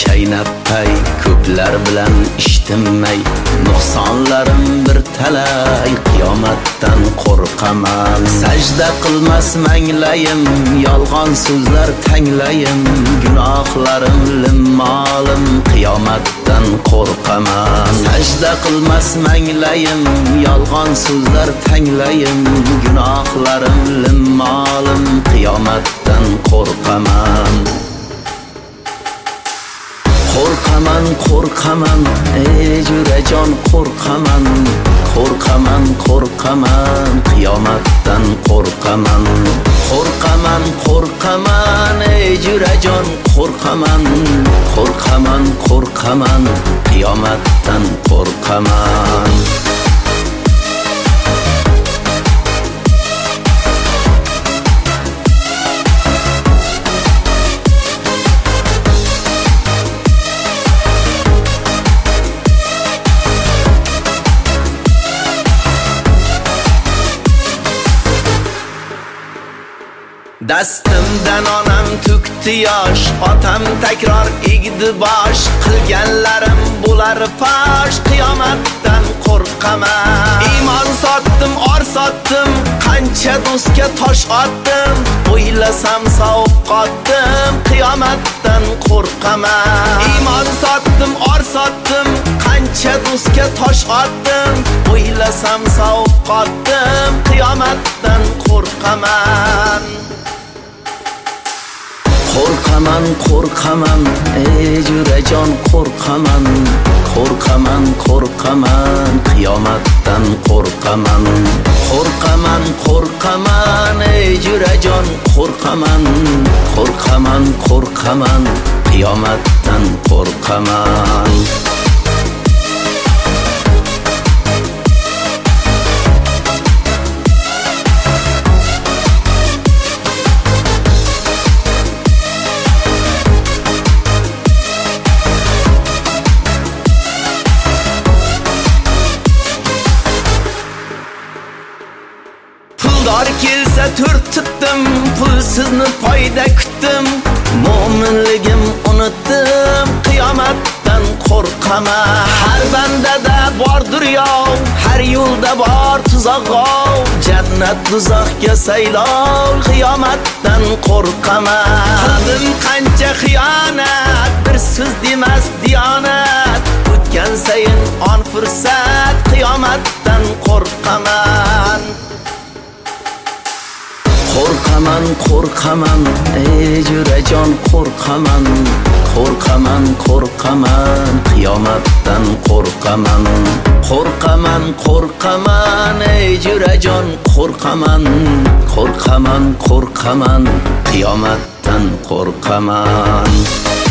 chaynab pay, ko'plar bilan ishtinmay, nuqsonlarim bir talay, qiyomatdan qo'rqaman. Sajda qilmas manglayim, yolg'on so'zlar tanglayim, gunohlarim lim-molim, qiyomatdan qo'rqaman. Sajda qilmas manglayim, yolg'on so'zlar tanglayim, gunohlarim lim-molim, qiyomatdan qo'rqaman. Qo'rqaman, qo'rqaman, ey jurajon qo'rqaman, qo'rqaman, qo'rqaman, qiyomatdan qo'rqaman. Qo'rqaman, qo'rqaman, ey jurajon qo'rqaman, qo'rqaman, qo'rqaman, qiyomatdan qo'rqaman. Dastimdan onam to'kdi yosh, otam takror egdi bosh, qilganlarim bo'lar fosh, qiyomatdan qo'rqaman. Iymon sotdim, or sotdim, qancha do'stga tosh otdim, o'ylasam sovuq qotdim, qiyomatdan qo'rqaman. Iymon sotdim, or sotdim, qancha do'stga tosh otdim, o'ylasam sovuq qotdim, qiyomatdan qo'rqaman. Qo'rqaman, qo'rqaman, ey jurajon qo'rqaman, qo'rqaman, qo'rqaman, qiyomatdan qo'rqaman. Qo'rqaman, qo'rqaman, ey jurajon qo'rqaman, qo'rqaman, qo'rqaman, qiyomatdan qo'rqaman. Puldor kelsa to'rt tutdim, pulsizni foyda kutdim, mo'minligim unutdim, qiyomatdan qo'rqaman. Har bandada bordir yov, har yo'lda bor tuzog'ov, jannat do'zaxga saylov, qiyomatdan qo'rqaman. Qildim qancha xiyonat, bir so'z demas diyonat, o'tgan sayin on fursat, qiyomatdan qo'rqaman. Qo'rqaman, qo'rqaman, ey jurajon qo'rqaman, qo'rqaman, qo'rqaman, qiyomatdan qo'rqaman. Qo'rqaman, qo'rqaman, ey jurajon qo'rqaman, qo'rqaman, qo'rqaman, qiyomatdan qo'rqaman.